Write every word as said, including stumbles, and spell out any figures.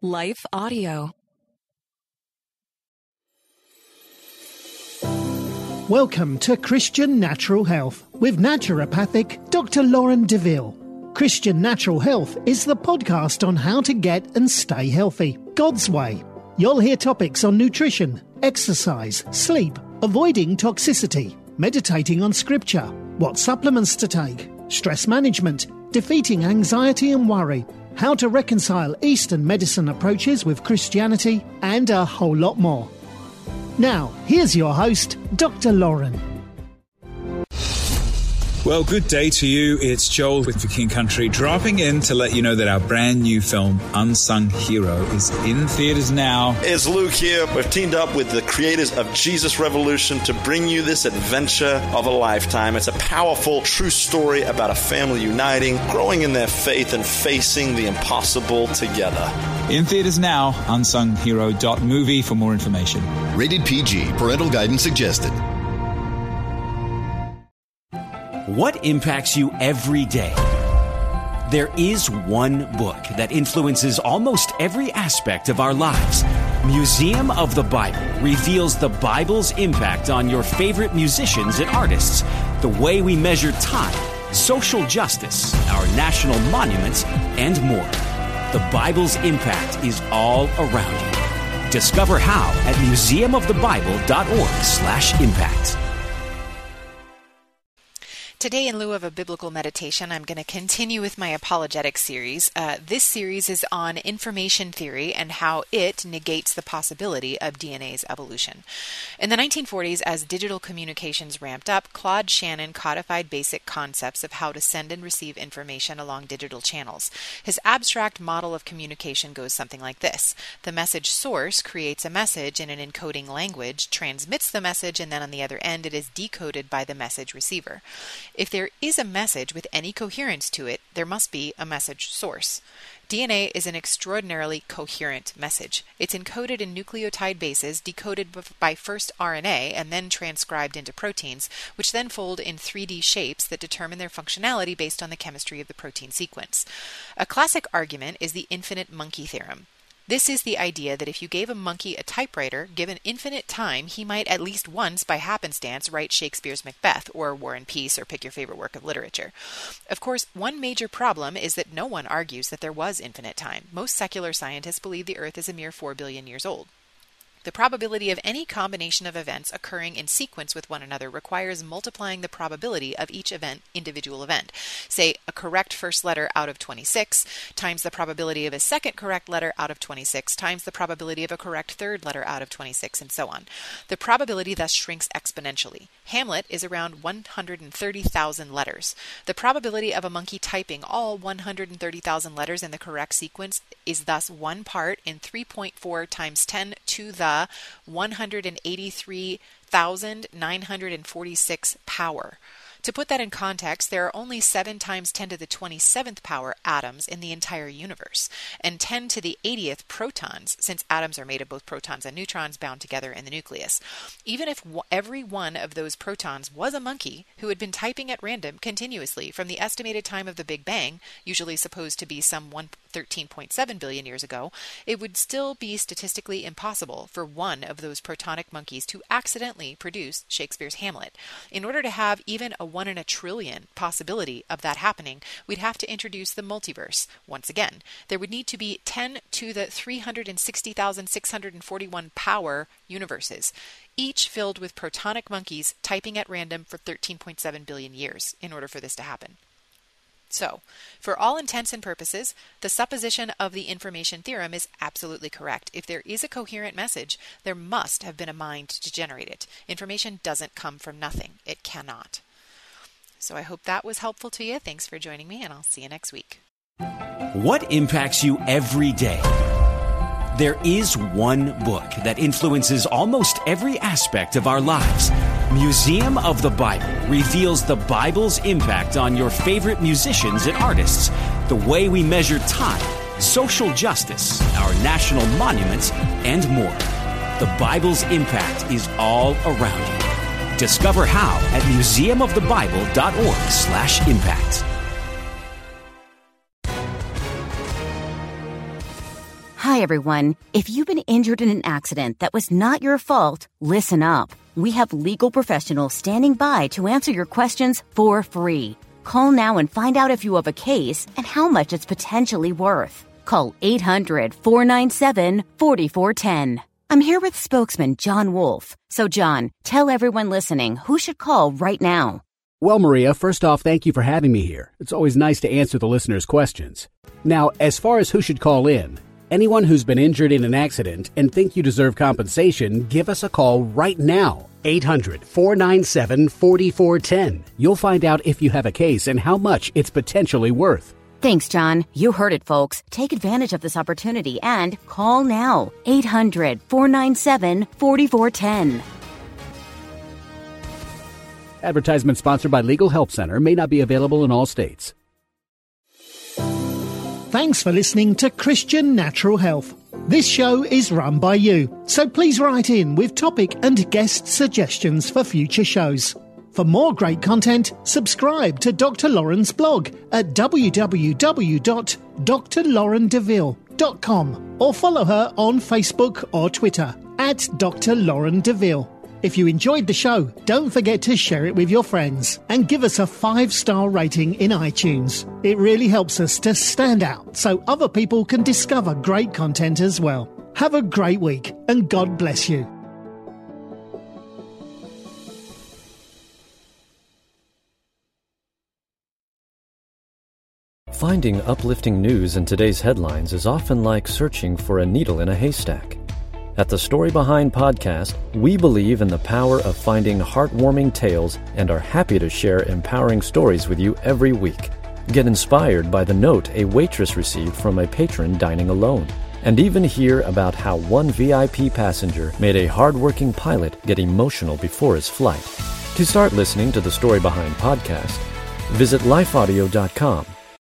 Life Audio. Welcome to Christian Natural Health with naturopathic Doctor Lauren DeVille. Christian Natural Health is the podcast on how to get and stay healthy, God's way. You'll hear topics on nutrition, exercise, sleep, avoiding toxicity, meditating on scripture, what supplements to take, stress management, defeating anxiety and worry, how to reconcile Eastern medicine approaches with Christianity, and a whole lot more. Now, here's your host, Doctor Lauren. Well, good day to you. It's Joel with For King Country, dropping in to let you know that our brand new film, Unsung Hero, is in theaters now. It's Luke here. We've teamed up with the creators of Jesus Revolution to bring you this adventure of a lifetime. It's a powerful, true story about a family uniting, growing in their faith, and facing the impossible together. In theaters now, unsung hero dot movie for more information. Rated P G. Parental guidance suggested. What impacts you every day? There is one book that influences almost every aspect of our lives. Museum of the Bible reveals the Bible's impact on your favorite musicians and artists, the way we measure time, social justice, our national monuments, and more. The Bible's impact is all around you. Discover how at museum of the bible dot org slash impact. Today, in lieu of a biblical meditation, I'm going to continue with my apologetic series. Uh, this series is on information theory and how it negates the possibility of D N A's evolution. In the nineteen forties, as digital communications ramped up, Claude Shannon codified basic concepts of how to send and receive information along digital channels. His abstract model of communication goes something like this. The message source creates a message in an encoding language, transmits the message, and then on the other end it is decoded by the message receiver. If there is a message with any coherence to it, there must be a message source. D N A is an extraordinarily coherent message. It's encoded in nucleotide bases, decoded by first R N A and then transcribed into proteins, which then fold in three D shapes that determine their functionality based on the chemistry of the protein sequence. A classic argument is the infinite monkey theorem. This is the idea that if you gave a monkey a typewriter, given infinite time, he might at least once, by happenstance, write Shakespeare's Macbeth, or War and Peace, or pick your favorite work of literature. Of course, one major problem is that no one argues that there was infinite time. Most secular scientists believe the Earth is a mere four billion years old. The probability of any combination of events occurring in sequence with one another requires multiplying the probability of each event, individual event. Say, a correct first letter out of twenty-six times the probability of a second correct letter out of twenty-six times the probability of a correct third letter out of twenty-six, and so on. The probability thus shrinks exponentially. Hamlet is around one hundred thirty thousand letters. The probability of a monkey typing all one hundred thirty thousand letters in the correct sequence is thus one part in three point four times ten to the one hundred eighty-three thousand nine hundred forty-six power. To put that in context, there are only seven times ten to the twenty-seventh power atoms in the entire universe, and ten to the eightieth protons, since atoms are made of both protons and neutrons bound together in the nucleus. Even if w- every one of those protons was a monkey who had been typing at random continuously from the estimated time of the Big Bang, usually supposed to be some thirteen point seven billion years ago, it would still be statistically impossible for one of those protonic monkeys to accidentally produce Shakespeare's Hamlet. In order to have even a one in a trillion possibility of that happening, we'd have to introduce the multiverse. Once again, there would need to be ten to the three hundred sixty thousand six hundred forty-one power universes, each filled with protonic monkeys typing at random for thirteen point seven billion years in order for this to happen. So, for all intents and purposes, the supposition of the information theorem is absolutely correct. If there is a coherent message, there must have been a mind to generate it. Information doesn't come from nothing. It cannot. So I hope that was helpful to you. Thanks for joining me, and I'll see you next week. What impacts you every day? There is one book that influences almost every aspect of our lives. Museum of the Bible reveals the Bible's impact on your favorite musicians and artists, the way we measure time, social justice, our national monuments, and more. The Bible's impact is all around you. Discover how at museum of the bible dot org slash impact. Hi, everyone. If you've been injured in an accident that was not your fault, listen up. We have legal professionals standing by to answer your questions for free. Call now and find out if you have a case and how much it's potentially worth. Call eight hundred, four nine seven, four four one zero. I'm here with spokesman John Wolf. So, John, tell everyone listening who should call right now. Well, Maria, first off, thank you for having me here. It's always nice to answer the listeners' questions. Now, as far as who should call in, anyone who's been injured in an accident and think you deserve compensation, give us a call right now. eight hundred, four nine seven, four four one zero. You'll find out if you have a case and how much it's potentially worth. Thanks, John. You heard it, folks. Take advantage of this opportunity and call now. eight hundred, four nine seven, four four one zero. Advertisement sponsored by Legal Help Center. May not be available in all states. Thanks for listening to Christian Natural Health. This show is run by you, so please write in with topic and guest suggestions for future shows. For more great content, subscribe to Doctor Lauren's blog at w w w dot d r lauren deville dot com or follow her on Facebook or Twitter at Doctor Lauren Deville. If you enjoyed the show, don't forget to share it with your friends and give us a five-star rating in iTunes. It really helps us to stand out so other people can discover great content as well. Have a great week and God bless you. Finding uplifting news in today's headlines is often like searching for a needle in a haystack. At the Story Behind podcast, we believe in the power of finding heartwarming tales and are happy to share empowering stories with you every week. Get inspired by the note a waitress received from a patron dining alone, and even hear about how one V I P passenger made a hardworking pilot get emotional before his flight. To start listening to the Story Behind podcast, visit life audio dot com